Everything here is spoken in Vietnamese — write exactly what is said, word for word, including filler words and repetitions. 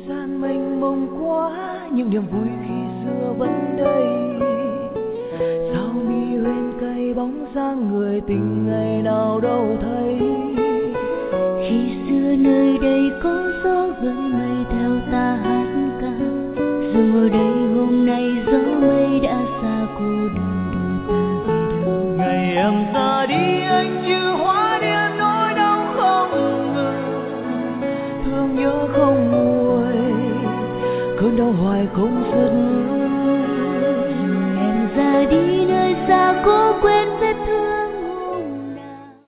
gian mênh mông quá, những niềm vui khi xưa vẫn đây. Sao mi huyên cay bóng dáng người tình ngày nào đâu thấy. Khi xưa nơi đây có gió vẫn mây theo ta hát ca, rồi ngồi đây hôm nay gió mây đã xa cô đơn đôi ta về đâu. Ngày em ra đi anh như hóa điên nỗi đau không ngừng, thương nhớ không nguôi, cơn đau hoài không dứt. Em ra đi nơi xa cố quên